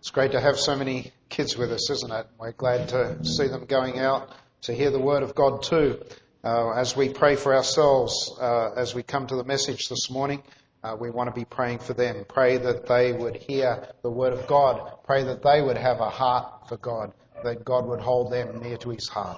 It's great to have so many kids with us, isn't it? We're glad to see them going out to hear the Word of God too. As we pray for ourselves, as we come to the message this morning, we want to be praying for them. Pray that they would hear the Word of God. Pray that they would have a heart for God, that God would hold them near to His heart.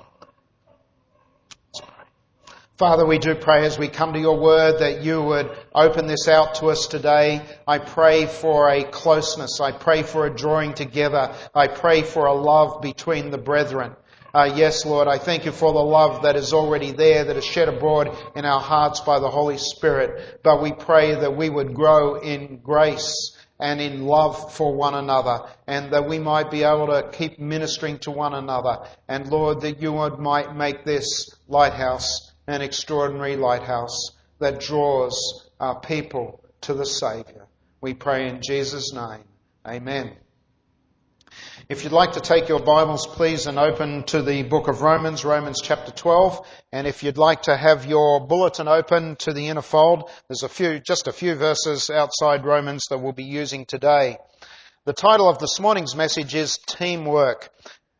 Father, we do pray as we come to your word that you would open this out to us today. I pray for a closeness. I pray for a drawing together. I pray for a love between the brethren. Yes, Lord, I thank you for the love that is already there, that is shed abroad in our hearts by the Holy Spirit. But we pray that we would grow in grace and in love for one another, and that we might be able to keep ministering to one another. And Lord, that you might make this lighthouse an extraordinary lighthouse that draws people to the Saviour. We pray in Jesus' name. Amen. If you'd like to take your Bibles, please, and open to the book of Romans, Romans chapter 12. And if you'd like to have your bulletin open to the inner fold, there's just a few verses outside Romans that we'll be using today. The title of this morning's message is Teamwork.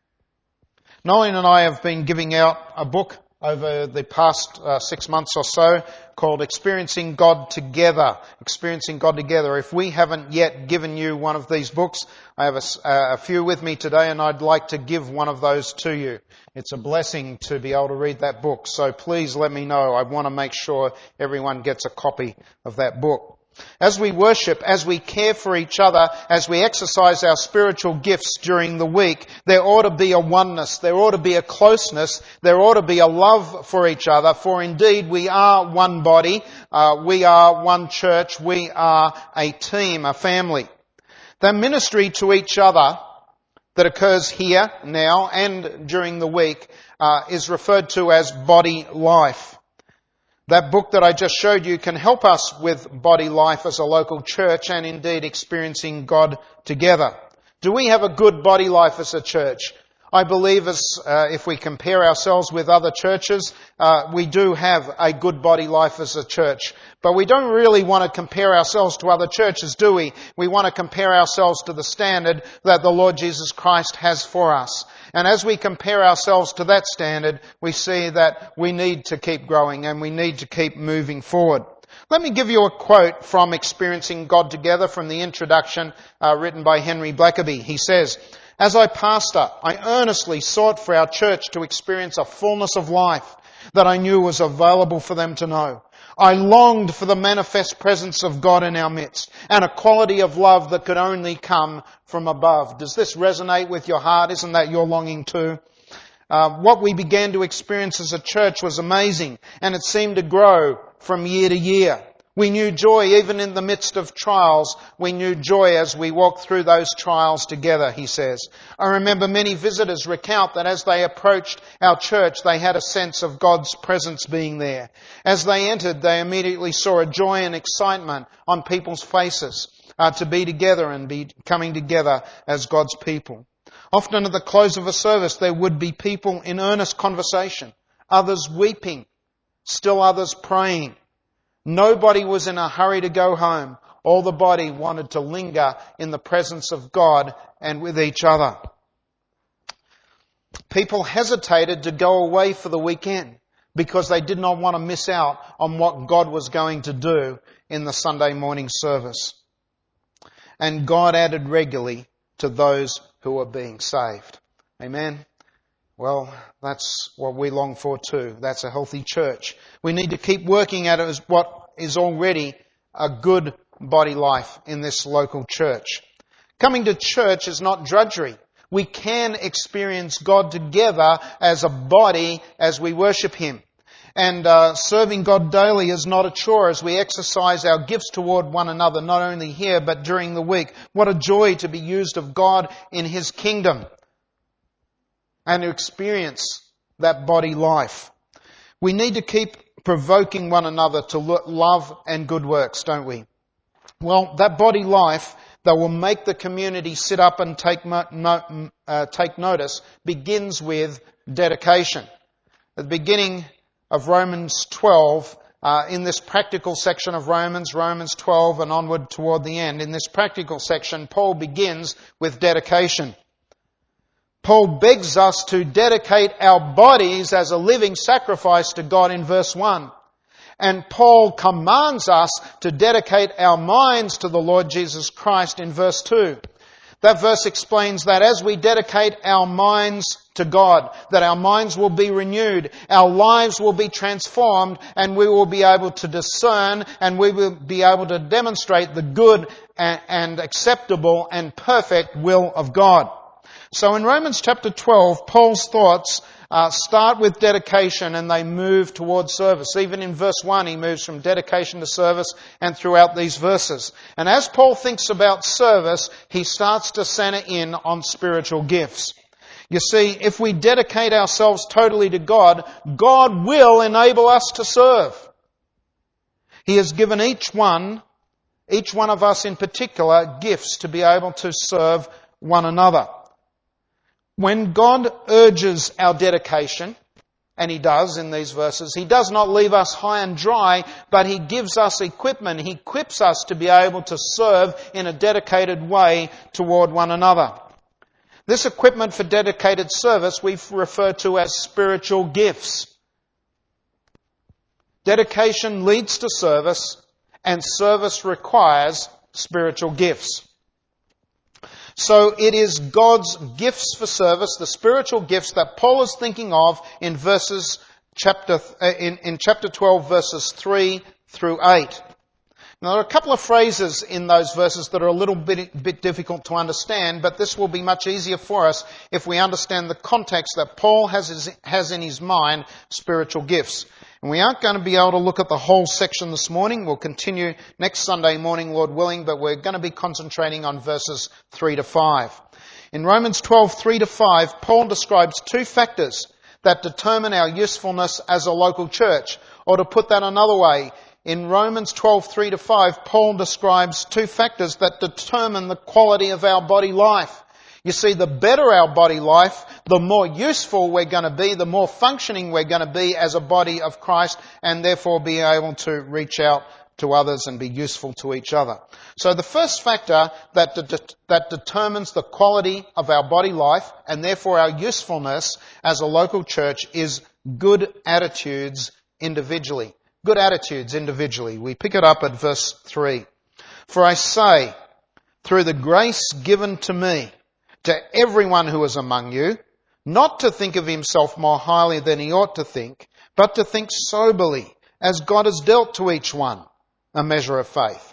Nolene and I have been giving out a book over the past 6 months or so called Experiencing God Together. Experiencing God Together. If we haven't yet given you one of these books, I have a few with me today and I'd like to give one of those to you. It's a blessing to be able to read that book, so please let me know. I want to make sure everyone gets a copy of that book. As we worship, as we care for each other, as we exercise our spiritual gifts during the week, there ought to be a oneness, there ought to be a closeness, there ought to be a love for each other, for indeed we are one body, we are one church, we are a team, a family. The ministry to each other that occurs here, now, and during the week is referred to as body life. That book that I just showed you can help us with body life as a local church and indeed experiencing God together. Do we have a good body life as a church? I believe if we compare ourselves with other churches, we do have a good body life as a church. But we don't really want to compare ourselves to other churches, do we? We want to compare ourselves to the standard that the Lord Jesus Christ has for us. And as we compare ourselves to that standard, we see that we need to keep growing and we need to keep moving forward. Let me give you a quote from Experiencing God Together from the introduction written by Henry Blackaby. He says, "As I pastor, I earnestly sought for our church to experience a fullness of life that I knew was available for them to know. I longed for the manifest presence of God in our midst and a quality of love that could only come from above." Does this resonate with your heart? Isn't that your longing too? What we began to experience as a church was amazing, and it seemed to grow from year to year. We knew joy even in the midst of trials. We knew joy as we walked through those trials together, he says. I remember many visitors recount that as they approached our church, they had a sense of God's presence being there. As they entered, they immediately saw a joy and excitement on people's faces to be together and be coming together as God's people. Often at the close of a service, there would be people in earnest conversation, others weeping, still others praying. Nobody was in a hurry to go home. All the body wanted to linger in the presence of God and with each other. People hesitated to go away for the weekend because they did not want to miss out on what God was going to do in the Sunday morning service. And God added regularly to those who were being saved. Amen. Well, that's what we long for too. That's a healthy church. We need to keep working at it as what is already a good body life in this local church. Coming to church is not drudgery. We can experience God together as a body as we worship Him. And serving God daily is not a chore as we exercise our gifts toward one another, not only here but during the week. What a joy to be used of God in His kingdom and to experience that body life. We need to keep provoking one another to love and good works, don't we? Well, that body life that will make the community sit up and take notice begins with dedication. At the beginning of Romans 12, in this practical section of Romans 12 and onward toward the end. In this practical section, Paul begins with dedication. Paul begs us to dedicate our bodies as a living sacrifice to God in verse 1. And Paul commands us to dedicate our minds to the Lord Jesus Christ in verse 2. That verse explains that as we dedicate our minds to God, that our minds will be renewed, our lives will be transformed, and we will be able to discern and we will be able to demonstrate the good and acceptable and perfect will of God. So in Romans chapter 12, Paul's thoughts start with dedication and they move towards service. Even in verse 1, he moves from dedication to service and throughout these verses. And as Paul thinks about service, he starts to center in on spiritual gifts. You see, if we dedicate ourselves totally to God, God will enable us to serve. He has given each one of us in particular, gifts to be able to serve one another. When God urges our dedication, and He does in these verses, He does not leave us high and dry, but He gives us equipment. He equips us to be able to serve in a dedicated way toward one another. This equipment for dedicated service we refer to as spiritual gifts. Dedication leads to service, and service requires spiritual gifts. So it is God's gifts for service, the spiritual gifts that Paul is thinking of in chapter 12, verses 3 through 8. Now there are a couple of phrases in those verses that are a little bit difficult to understand, but this will be much easier for us if we understand the context that Paul has in his mind spiritual gifts. And we aren't going to be able to look at the whole section this morning. We'll continue next Sunday morning, Lord willing, but we're going to be concentrating on verses 3 to 5. In Romans 12, 3 to 5, Paul describes two factors that determine our usefulness as a local church. Or to put that another way, in Romans 12, 3 to 5, Paul describes two factors that determine the quality of our body life. You see, the better our body life, the more useful we're going to be, the more functioning we're going to be as a body of Christ, and therefore be able to reach out to others and be useful to each other. So the first factor that determines the quality of our body life, and therefore our usefulness as a local church, is good attitudes individually. Good attitudes individually. We pick it up at verse 3. For I say, through the grace given to me, to everyone who is among you, not to think of himself more highly than he ought to think, but to think soberly, as God has dealt to each one a measure of faith.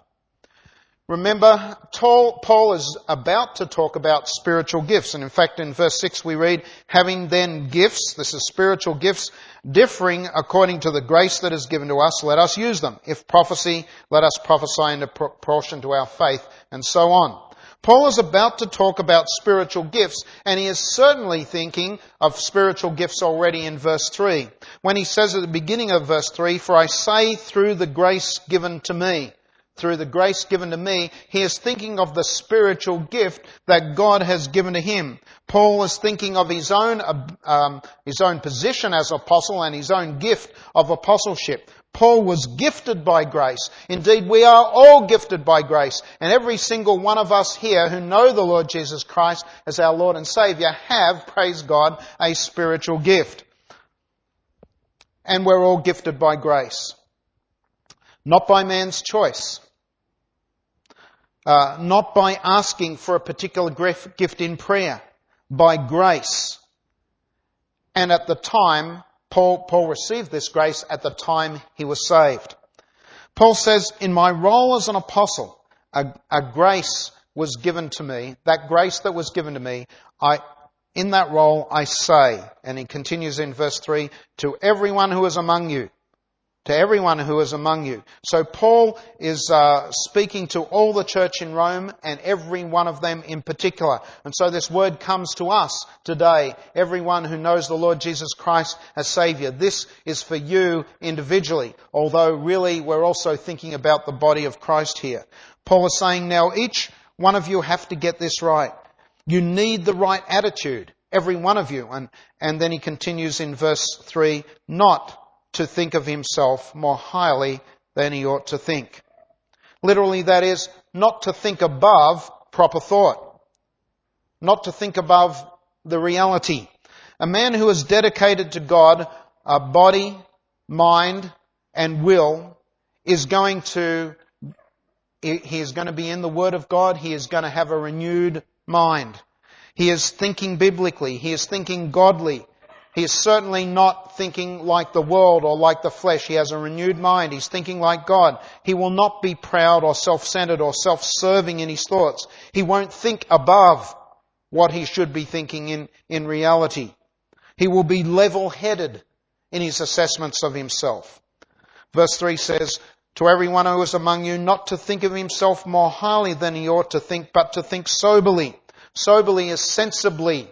Remember, Paul is about to talk about spiritual gifts. And in fact, in verse 6 we read, having then gifts, this is spiritual gifts, differing according to the grace that is given to us, let us use them. If prophecy, let us prophesy in proportion to our faith, and so on. Paul is about to talk about spiritual gifts, and he is certainly thinking of spiritual gifts already in verse 3. When he says at the beginning of verse 3, for I say through the grace given to me. Through the grace given to me, he is thinking of the spiritual gift that God has given to him. Paul is thinking of his own position as apostle and his own gift of apostleship. Paul was gifted by grace. Indeed, we are all gifted by grace. And every single one of us here who know the Lord Jesus Christ as our Lord and Saviour have, praise God, a spiritual gift. And we're all gifted by grace. Not by man's choice. Not by asking for a particular gift in prayer. By grace. And at the time, Paul received this grace at the time he was saved. Paul says, in my role as an apostle, a grace was given to me. That grace that was given to me, in that role I say, and he continues in verse 3, to everyone who is among you. To everyone who is among you. So Paul is speaking to all the church in Rome and every one of them in particular. And so this word comes to us today. Everyone who knows the Lord Jesus Christ as Saviour. This is for you individually. Although really we're also thinking about the body of Christ here. Paul is saying now each one of you have to get this right. You need the right attitude. Every one of you. And then he continues in verse 3, not to think of himself more highly than he ought to think. Literally, that is, not to think above proper thought. Not to think above the reality. A man who is dedicated to God, body, mind, and will, is going to be in the Word of God. He is going to have a renewed mind. He is thinking biblically. He is thinking godly. He is certainly not thinking like the world or like the flesh. He has a renewed mind. He's thinking like God. He will not be proud or self-centered or self-serving in his thoughts. He won't think above what he should be thinking in reality. He will be level-headed in his assessments of himself. Verse 3 says, to everyone who is among you, not to think of himself more highly than he ought to think, but to think soberly. Soberly is sensibly,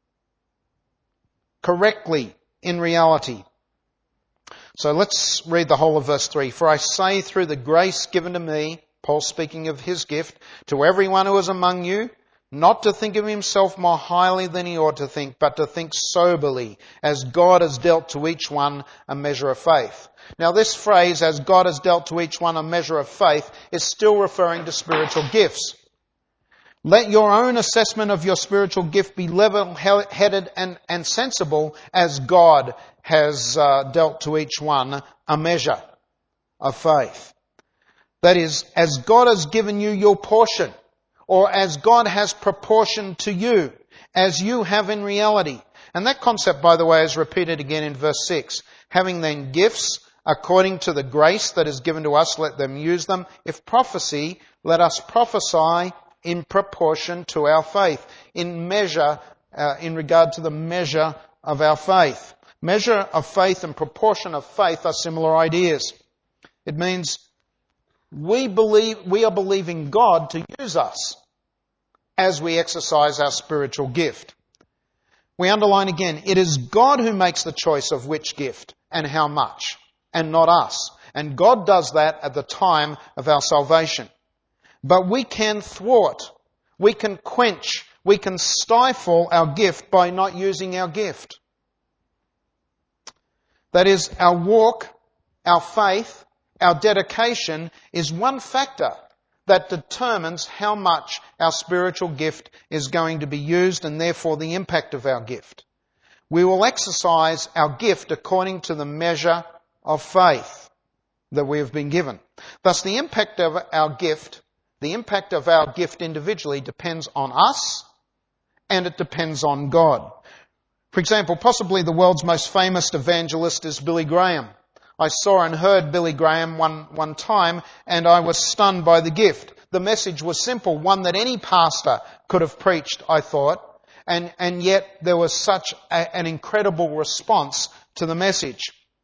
correctly, in reality. So let's read the whole of verse 3. For I say through the grace given to me, Paul speaking of his gift, to everyone who is among you, not to think of himself more highly than he ought to think, but to think soberly, as God has dealt to each one a measure of faith. Now this phrase, as God has dealt to each one a measure of faith, is still referring to spiritual gifts. Let your own assessment of your spiritual gift be level-headed and sensible as God has dealt to each one a measure of faith. That is, as God has given you your portion, or as God has proportioned to you, as you have in reality. And that concept, by the way, is repeated again in verse 6. Having then gifts according to the grace that is given to us, let them use them. If prophecy, let us prophesy in proportion to our faith, in measure, in regard to the measure of our faith. Measure of faith and proportion of faith are similar ideas. It means we are believing God to use us as we exercise our spiritual gift. We underline again, it is God who makes the choice of which gift and how much, and not us. And God does that at the time of our salvation. But we can thwart, we can quench, we can stifle our gift by not using our gift. That is, our walk, our faith, our dedication is one factor that determines how much our spiritual gift is going to be used and therefore the impact of our gift. We will exercise our gift according to the measure of faith that we have been given. Thus, the impact of our gift individually depends on us and it depends on God. For example, possibly the world's most famous evangelist is Billy Graham. I saw and heard Billy Graham one time and I was stunned by the gift. The message was simple, one that any pastor could have preached, I thought, and yet there was such an incredible response to the message.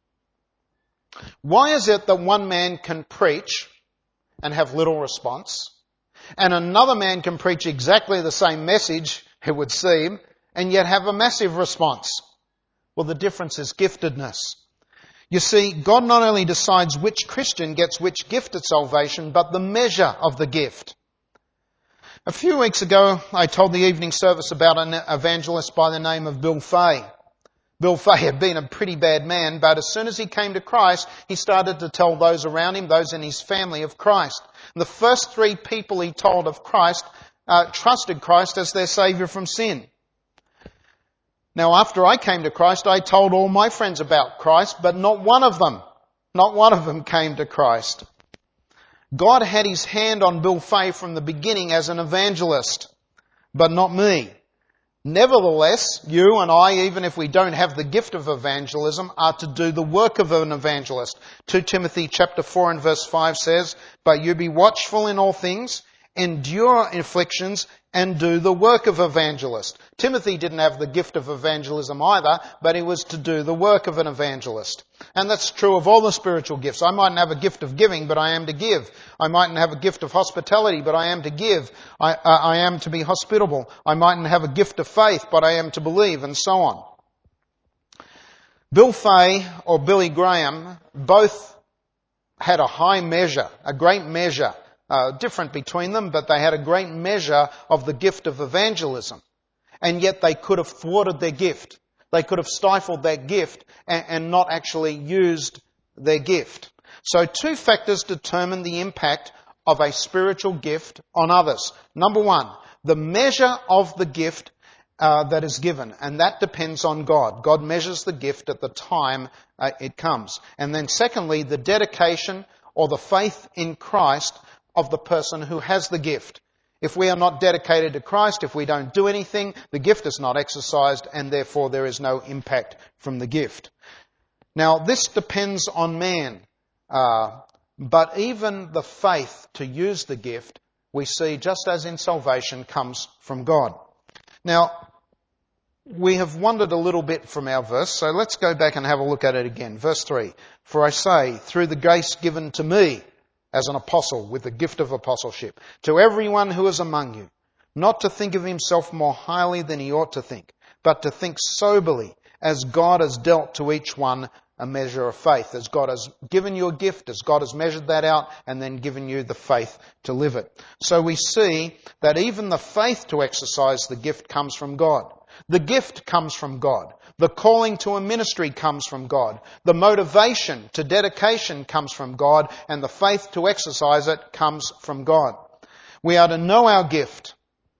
Why is it that one man can preach and have little response, and another man can preach exactly the same message, it would seem, and yet have a massive response? Well, the difference is giftedness. You see, God not only decides which Christian gets which gift at salvation, but the measure of the gift. A few weeks ago, I told the evening service about an evangelist by the name of Bill Fay. Bill Fay had been a pretty bad man, but as soon as he came to Christ, he started to tell those around him, those in his family, of Christ. And the first 3 people he told of Christ trusted Christ as their Saviour from sin. Now, after I came to Christ, I told all my friends about Christ, but not one of them came to Christ. God had his hand on Bill Fay from the beginning as an evangelist, but not me. Nevertheless, you and I, even if we don't have the gift of evangelism, are to do the work of an evangelist. 2 Timothy chapter 4 and verse 5 says, "But you be watchful in all things, endure afflictions, and do the work of evangelist." Timothy didn't have the gift of evangelism either, but he was to do the work of an evangelist. And that's true of all the spiritual gifts. I mightn't have a gift of giving, but I am to give. I mightn't have a gift of hospitality, but I am to give. I am to be hospitable. I mightn't have a gift of faith, but I am to believe, and so on. Bill Fay or Billy Graham both had a high measure, a great measure, different between them, but they had a great measure of the gift of evangelism. And yet they could have thwarted their gift. They could have stifled that gift and not actually used their gift. So 2 factors determine the impact of a spiritual gift on others. Number 1, the measure of the gift that is given, and that depends on God. God measures the gift at the time it comes. And then secondly, the dedication or the faith in Christ of the person who has the gift. If we are not dedicated to Christ, if we don't do anything, the gift is not exercised, and therefore there is no impact from the gift. Now, this depends on man, but even the faith to use the gift, we see, just as in salvation, comes from God. Now, we have wandered a little bit from our verse, so let's go back and have a look at it again. Verse 3, "For I say, through the grace given to me, as an apostle with the gift of apostleship, to everyone who is among you, not to think of himself more highly than he ought to think, but to think soberly, as God has dealt to each one a measure of faith." As God has given you a gift, as God has measured that out, and then given you the faith to live it. So we see that even the faith to exercise the gift comes from God. The gift comes from God. The calling to a ministry comes from God. The motivation to dedication comes from God, and the faith to exercise it comes from God. We are to know our gift.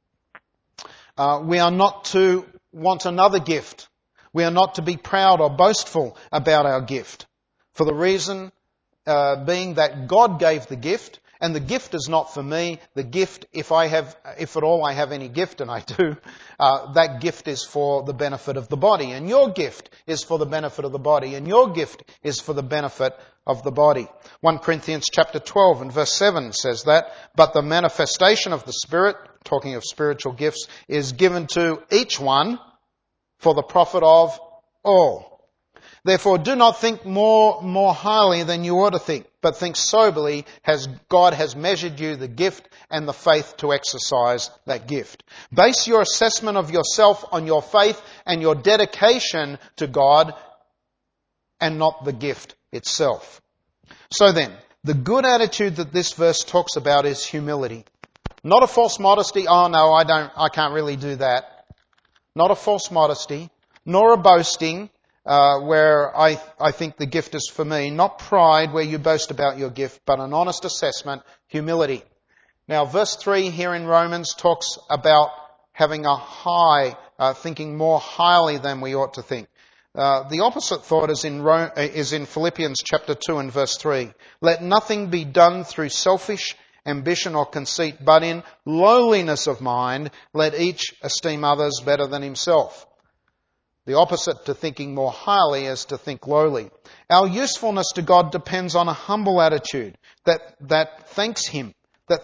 We are not to want another gift. We are not to be proud or boastful about our gift, for the reason being that God gave the gift, and the gift is not for me. The gift, if at all I have any gift, and I do, that gift is for the benefit of the body. And your gift is for the benefit of the body. And your gift is for the benefit of the body. 1 Corinthians chapter 12 and verse 7 says that, "But the manifestation of the Spirit," talking of spiritual gifts, "is given to each one for the profit of all. Therefore, do not think more highly than you ought to think, but think soberly, as God has measured you the gift and the faith to exercise that gift." Base your assessment of yourself on your faith and your dedication to God, and not the gift itself. So then, the good attitude that this verse talks about is humility. Not a false modesty. "Oh no, I can't really do that." Not a false modesty, nor a boasting, where I think the gift is for me. Not pride, where you boast about your gift, but an honest assessment, humility. Now, verse 3 here in Romans talks about having a high, thinking more highly than we ought to think. The opposite thought is in Philippians chapter 2 and verse 3. "Let nothing be done through selfish ambition or conceit, but in lowliness of mind, let each esteem others better than himself." The opposite to thinking more highly is to think lowly. Our usefulness to God depends on a humble attitude that thanks Him,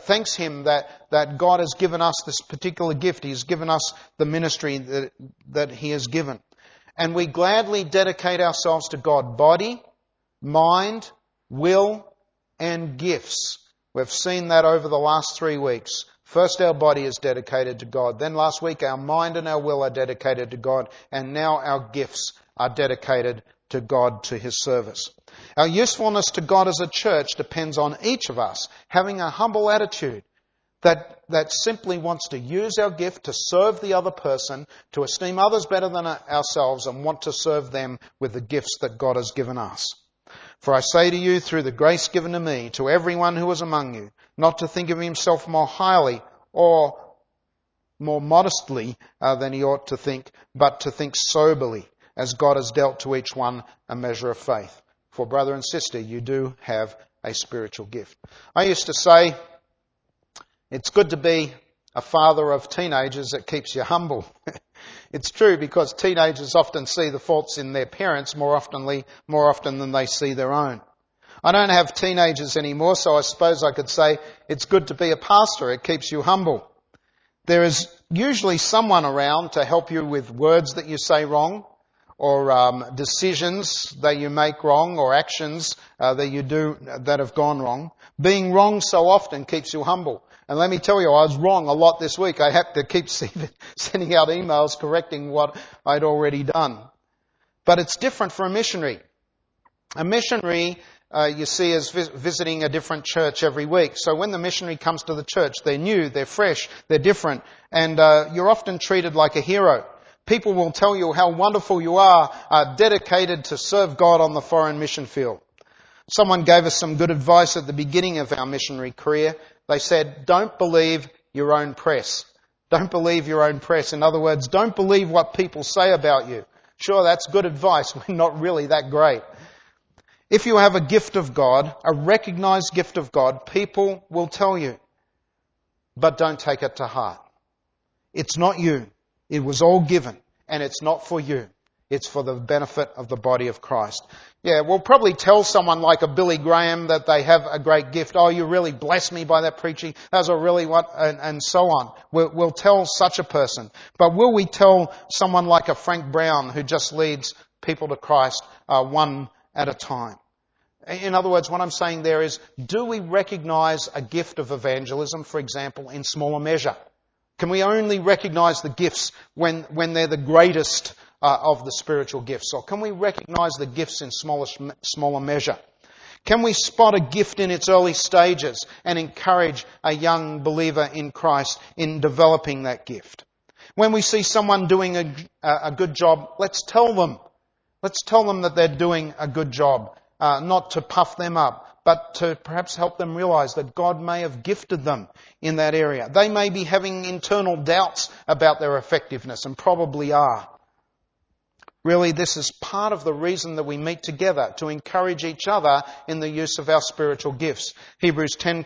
that God has given us this particular gift. He has given us the ministry that He has given. And we gladly dedicate ourselves to God, body, mind, will, and gifts. We've seen that over the last 3 weeks. First, our body is dedicated to God. Then last week, our mind and our will are dedicated to God. And now our gifts are dedicated to God, to His service. Our usefulness to God as a church depends on each of us having a humble attitude that simply wants to use our gift to serve the other person, to esteem others better than ourselves, and want to serve them with the gifts that God has given us. "For I say to you, through the grace given to me, to everyone who is among you, not to think of himself more highly or more modestly than he ought to think, but to think soberly, as God has dealt to each one a measure of faith." For brother and sister, you do have a spiritual gift. I used to say, it's good to be a father of teenagers that keeps you humble. It's true, because teenagers often see the faults in their parents more often than they see their own. I don't have teenagers anymore, so I suppose I could say it's good to be a pastor. It keeps you humble. There is usually someone around to help you with words that you say wrong, or decisions that you make wrong, or actions that you do that have gone wrong. Being wrong so often keeps you humble. And let me tell you, I was wrong a lot this week. I had to keep sending out emails correcting what I'd already done. But it's different for a missionary. A missionary, you see, is visiting a different church every week. So when the missionary comes to the church, they're new, they're fresh, they're different, and you're often treated like a hero. People will tell you how wonderful you are, dedicated to serve God on the foreign mission field. Someone gave us some good advice at the beginning of our missionary career. They said, don't believe your own press. Don't believe your own press. In other words, don't believe what people say about you. Sure, that's good advice. We're not really that great. If you have a gift of God, a recognized gift of God, people will tell you. But don't take it to heart. It's not you. It was all given. And it's not for you. It's for the benefit of the body of Christ. Yeah, we'll probably tell someone like a Billy Graham that they have a great gift. Oh, you really blessed me by that preaching. That's a really what, and so on. We'll tell such a person. But will we tell someone like a Frank Brown who just leads people to Christ one at a time? In other words, what I'm saying there is, do we recognize a gift of evangelism, for example, in smaller measure? Can we only recognize the gifts when they're the greatest of the spiritual gifts? Or can we recognize the gifts in smaller measure? Can we spot a gift in its early stages and encourage a young believer in Christ in developing that gift? When we see someone doing a good job, let's tell them. Let's tell them that they're doing a good job, not to puff them up, but to perhaps help them realize that God may have gifted them in that area. They may be having internal doubts about their effectiveness, and probably are. Really, this is part of the reason that we meet together, to encourage each other in the use of our spiritual gifts. Hebrews 10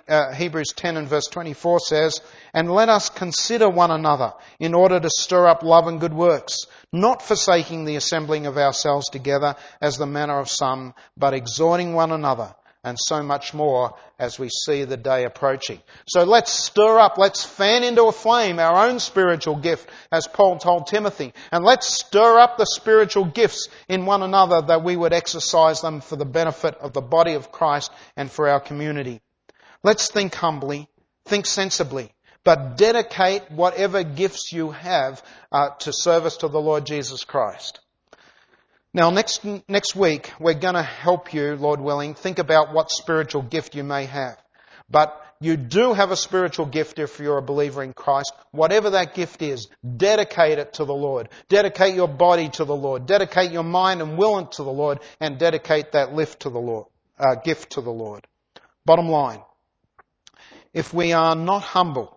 and verse 24 says, "And let us consider one another in order to stir up love and good works, not forsaking the assembling of ourselves together as the manner of some, but exhorting one another, and so much more as we see the day approaching." So let's stir up, let's fan into a flame our own spiritual gift, as Paul told Timothy. And let's stir up the spiritual gifts in one another, that we would exercise them for the benefit of the body of Christ and for our community. Let's think humbly, think sensibly, but dedicate whatever gifts you have to service to the Lord Jesus Christ. Now, next week, we're going to help you, Lord willing, think about what spiritual gift you may have. But you do have a spiritual gift if you're a believer in Christ. Whatever that gift is, dedicate it to the Lord. Dedicate your body to the Lord. Dedicate your mind and will to the Lord, and dedicate that gift to the Lord. Bottom line, if we are not humble,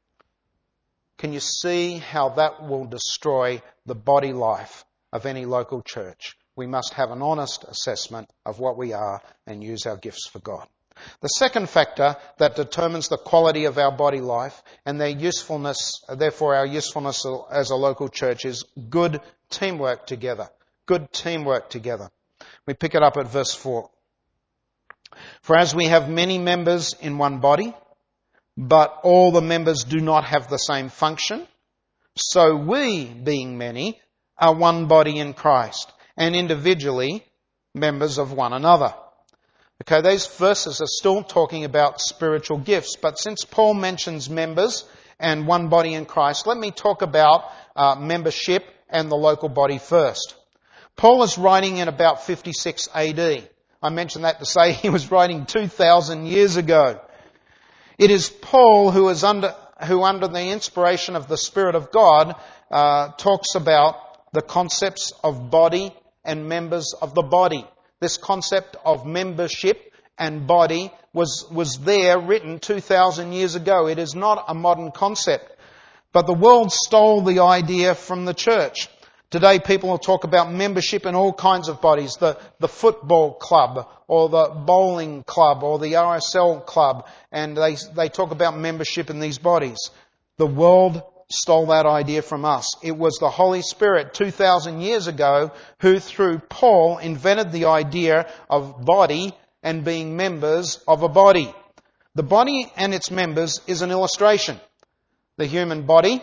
can you see how that will destroy the body life of any local church? We must have an honest assessment of what we are and use our gifts for God. The second factor that determines the quality of our body life and their usefulness, therefore our usefulness as a local church, is good teamwork together. Good teamwork together. We pick it up at verse 4. "For as we have many members in one body, but all the members do not have the same function, so we, being many, are one body in Christ, and individually members of one another." Okay, these verses are still talking about spiritual gifts, but since Paul mentions members and one body in Christ, let me talk about membership and the local body first. Paul is writing in about 56 AD. I mentioned that to say he was writing 2,000 years ago. It is Paul who under the inspiration of the Spirit of God talks about the concepts of body and members of the body. This concept of membership and body was there written 2,000 years ago. It is not a modern concept. But the world stole the idea from the church. Today people will talk about membership in all kinds of bodies. The football club or the bowling club or the RSL club. And they talk about membership in these bodies. The world stole that idea from us. It was the Holy Spirit 2,000 years ago who, through Paul, invented the idea of body and being members of a body. The body and its members is an illustration. The human body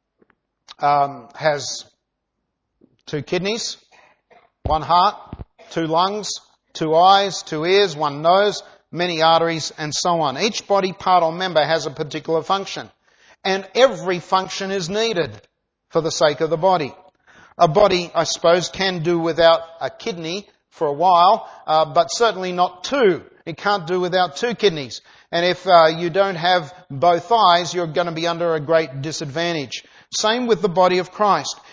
has 2 kidneys, 1 heart, 2 lungs, 2 eyes, 2 ears, 1 nose, many arteries, and so on. Each body part or member has a particular function. And every function is needed for the sake of the body. A body, I suppose, can do without a kidney for a while, but certainly not 2. It can't do without 2 kidneys. And if you don't have both eyes, you're going to be under a great disadvantage. Same with the body of Christ.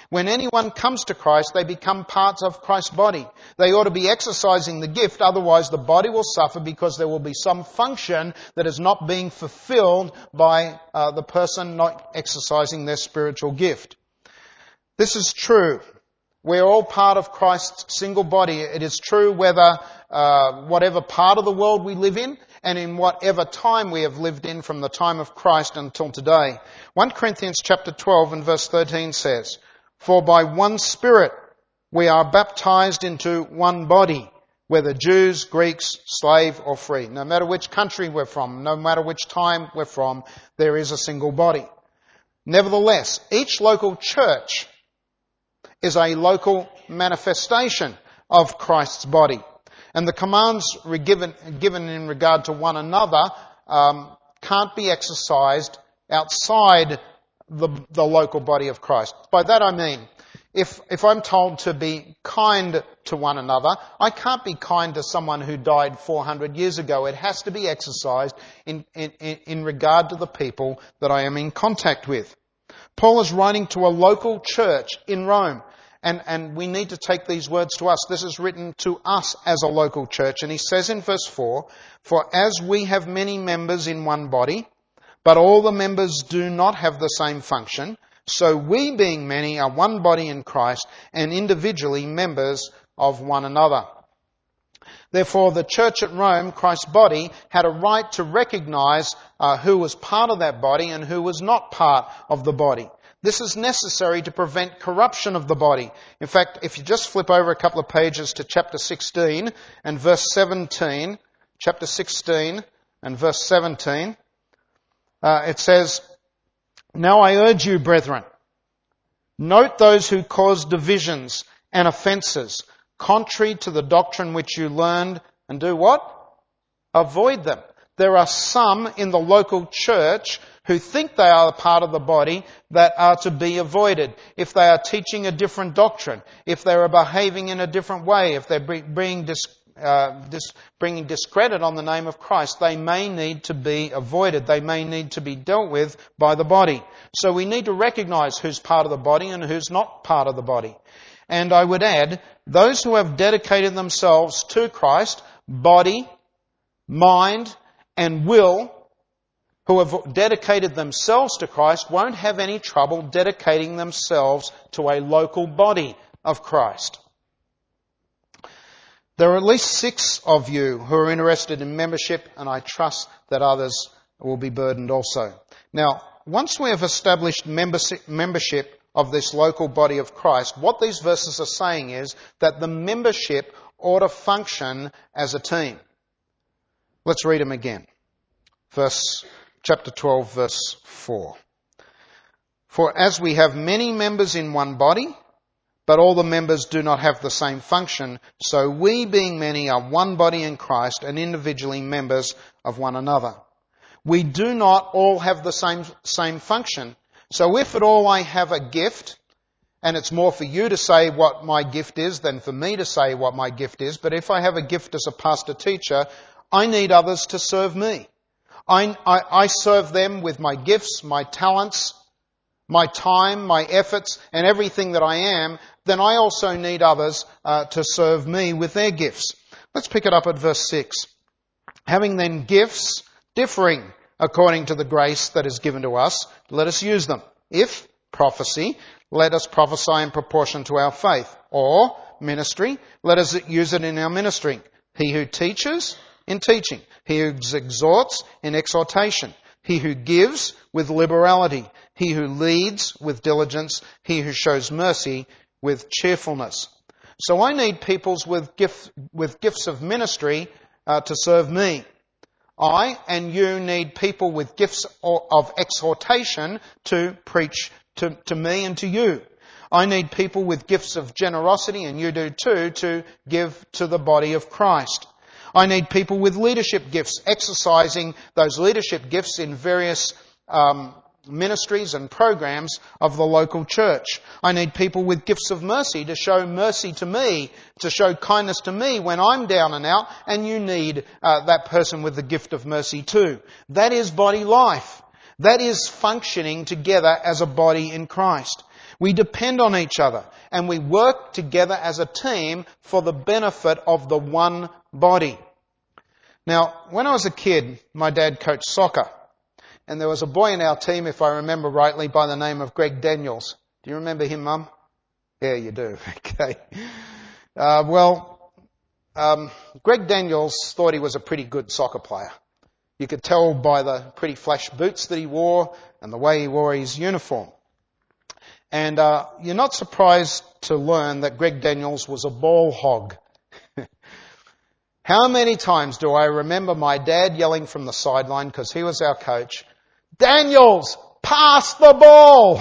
When anyone comes to Christ, they become parts of Christ's body. They ought to be exercising the gift, otherwise the body will suffer because there will be some function that is not being fulfilled by the person not exercising their spiritual gift. This is true. We're all part of Christ's single body. It is true whether whatever part of the world we live in and in whatever time we have lived in from the time of Christ until today. 1 Corinthians chapter 12 and verse 13 says, "For by one Spirit we are baptized into one body, whether Jews, Greeks, slave or free." No matter which country we're from, no matter which time we're from, there is a single body. Nevertheless, each local church is a local manifestation of Christ's body. And the commands given in regard to one another can't be exercised outside the local body of Christ. By that I mean, if I'm told to be kind to one another, I can't be kind to someone who died 400 years ago. It has to be exercised in regard to the people that I am in contact with. Paul is writing to a local church in Rome. And we need to take these words to us. This is written to us as a local church. And he says in verse 4, "For as we have many members in one body, but all the members do not have the same function, so we being many are one body in Christ and individually members of one another." Therefore, the church at Rome, Christ's body, had a right to recognize who was part of that body and who was not part of the body. This is necessary to prevent corruption of the body. In fact, if you just flip over a couple of pages to chapter 16 and verse 17, chapter 16 and verse 17, it says, "Now I urge you, brethren, note those who cause divisions and offences, contrary to the doctrine which you learned, and do what? Avoid them." There are some in the local church who think they are a part of the body that are to be avoided. If they are teaching a different doctrine, if they are behaving in a different way, if they're bringing discredit on the name of Christ, they may need to be avoided. They may need to be dealt with by the body. So we need to recognize who's part of the body and who's not part of the body. And I would add, those who have dedicated themselves to Christ, body, mind, and will, who have dedicated themselves to Christ, won't have any trouble dedicating themselves to a local body of Christ. There are at least 6 of you who are interested in membership, and I trust that others will be burdened also. Now, once we have established membership of this local body of Christ, what these verses are saying is that the membership ought to function as a team. Let's read them again. Chapter 12, verse 4. "For as we have many members in one body, but all the members do not have the same function, so we being many are one body in Christ and individually members of one another." We do not all have the same function. So if at all I have a gift, and it's more for you to say what my gift is than for me to say what my gift is, but if I have a gift as a pastor teacher, I need others to serve me. I serve them with my gifts, my talents, my time, my efforts, and everything that I am. Then I also need others to serve me with their gifts. Let's pick it up at verse 6. "Having then gifts differing according to the grace that is given to us, let us use them. If prophecy, let us prophesy in proportion to our faith. Or ministry, let us use it in our ministry. He who teaches, in teaching. He who exhorts, in exhortation. He who gives, with liberality. He who leads, with diligence. He who shows mercy, with cheerfulness." So I need people with gifts of ministry to serve me. I and you need people with gifts of exhortation to preach to me and to you. I need people with gifts of generosity, and you do too, to give to the body of Christ. I need people with leadership gifts, exercising those leadership gifts in various ministries and programs of the local church. I need people with gifts of mercy to me, to show kindness to me when I'm down and out, and you need that person with the gift of mercy too. That is body life. That is functioning together as a body in Christ. We depend on each other and we work together as a team for the benefit of the one body. Now, when I was a kid, my dad coached soccer. And there was a boy in our team, if I remember rightly, by the name of Greg Daniels. Do you remember him, Mum? Yeah, you do. Okay. Greg Daniels thought he was a pretty good soccer player. You could tell by the pretty flash boots that he wore and the way he wore his uniform. And you're not surprised to learn that Greg Daniels was a ball hog. How many times do I remember my dad yelling from the sideline, because he was our coach, "Daniels, pass the ball!"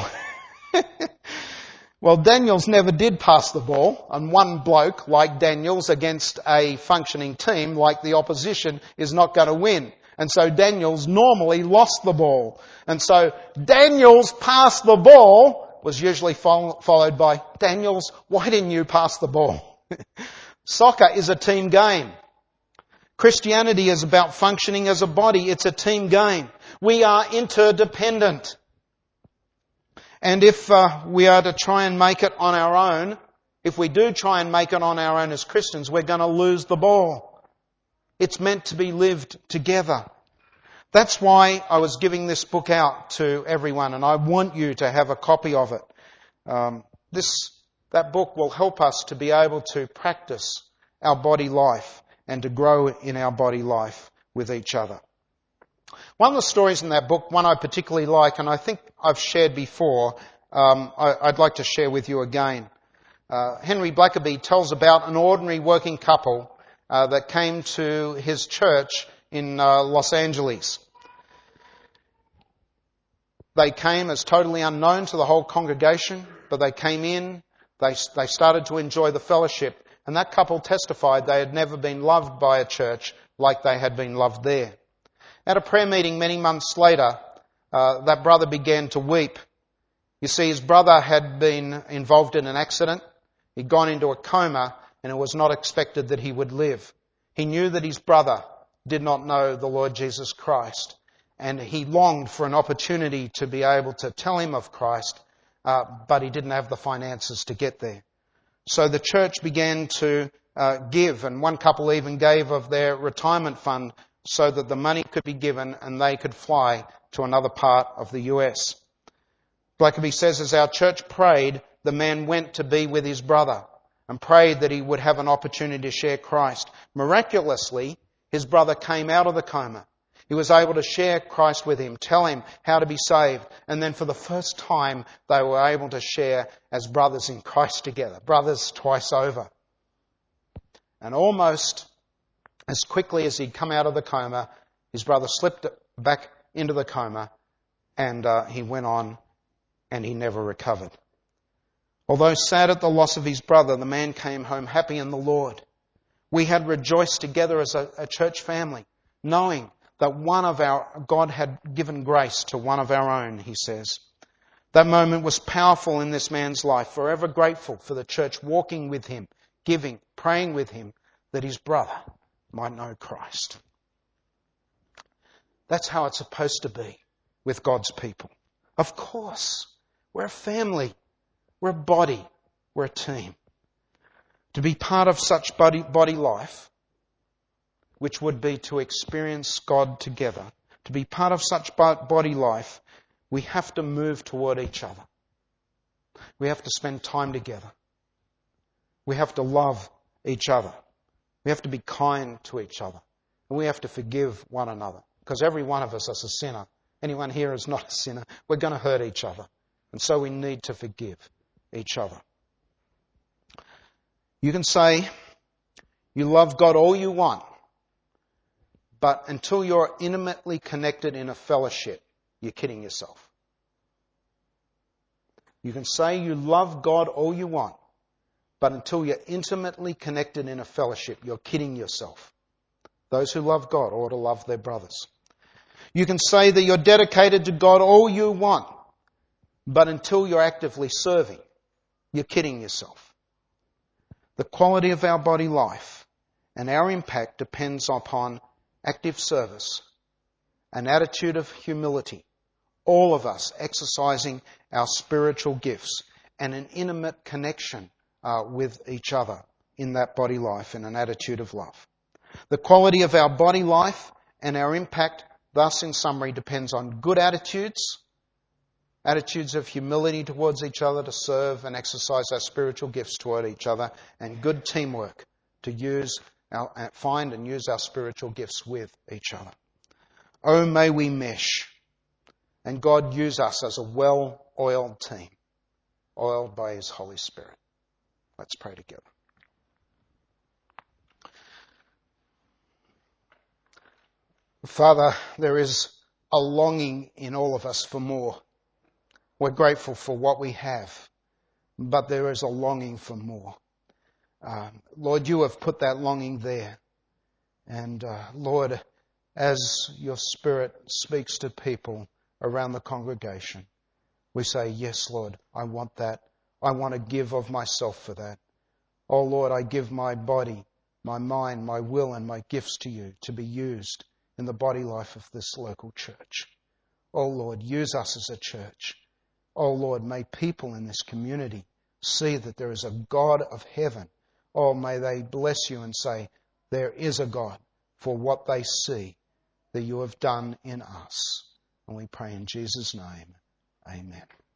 Well, Daniels never did pass the ball, and one bloke like Daniels against a functioning team like the opposition is not going to win. And so Daniels normally lost the ball. And so Daniels pass the ball was usually followed by, "Daniels, why didn't you pass the ball?" Soccer is a team game. Christianity is about functioning as a body. It's a team game. We are interdependent. And if we are to try and make it on our own, if we do try and make it on our own as Christians, we're going to lose the ball. It's meant to be lived together. That's why I was giving this book out to everyone, and I want you to have a copy of it. That book will help us to be able to practice our body life and to grow in our body life with each other. One of the stories in that book, one I particularly like, and I think I've shared before, I'd like to share with you again. Henry Blackaby tells about an ordinary working couple that came to his church in Los Angeles. They came as totally unknown to the whole congregation, but they came in, they started to enjoy the fellowship, and that couple testified they had never been loved by a church like they had been loved there. At a prayer meeting many months later, that brother began to weep. You see, his brother had been involved in an accident. He'd gone into a coma, and it was not expected that he would live. He knew that his brother did not know the Lord Jesus Christ, and he longed for an opportunity to be able to tell him of Christ, but he didn't have the finances to get there. So the church began to give, and one couple even gave of their retirement fund so that the money could be given and they could fly to another part of the US. Blackaby says, as our church prayed, the man went to be with his brother and prayed that he would have an opportunity to share Christ. Miraculously, his brother came out of the coma. He was able to share Christ with him, tell him how to be saved, and then for the first time they were able to share as brothers in Christ together, brothers twice over. And almost as quickly as he'd come out of the coma, his brother slipped back into the coma, and he went on and he never recovered. Although sad at the loss of his brother, the man came home happy in the Lord. We had rejoiced together as a church family, knowing that God had given grace to one of our own, he says. That moment was powerful in this man's life, forever grateful for the church walking with him, giving, praying with him, that his brother might know Christ. That's how it's supposed to be with God's people. Of course, we're a family, we're a body, we're a team. To be part of such body life, which would be to experience God together, to be part of such body life, we have to move toward each other. We have to spend time together. We have to love each other. We have to be kind to each other. And we have to forgive one another. Because every one of us is a sinner. Anyone here is not a sinner. We're going to hurt each other. And so we need to forgive each other. You can say you love God all you want, but until you're intimately connected in a fellowship, you're kidding yourself. You can say you love God all you want, but until you're intimately connected in a fellowship, you're kidding yourself. Those who love God ought to love their brothers. You can say that you're dedicated to God all you want, but until you're actively serving, you're kidding yourself. The quality of our body life and our impact depends upon active service, an attitude of humility, all of us exercising our spiritual gifts, and an intimate connection with each other in that body life, in an attitude of love. The quality of our body life and our impact, thus in summary, depends on good attitudes, attitudes of humility towards each other to serve and exercise our spiritual gifts toward each other, and good teamwork to find and use our spiritual gifts with each other. Oh, may we mesh, and God use us as a well-oiled team, oiled by His Holy Spirit. Let's pray together. Father, there is a longing in all of us for more. We're grateful for what we have, but there is a longing for more. Lord, you have put that longing there. And Lord, as your Spirit speaks to people around the congregation, we say, yes, Lord, I want that. I want to give of myself for that. Oh, Lord, I give my body, my mind, my will, and my gifts to you to be used in the body life of this local church. Oh, Lord, use us as a church. Oh, Lord, may people in this community see that there is a God of heaven. Oh, may they bless you and say, there is a God for what they see that you have done in us. And we pray in Jesus' name, amen.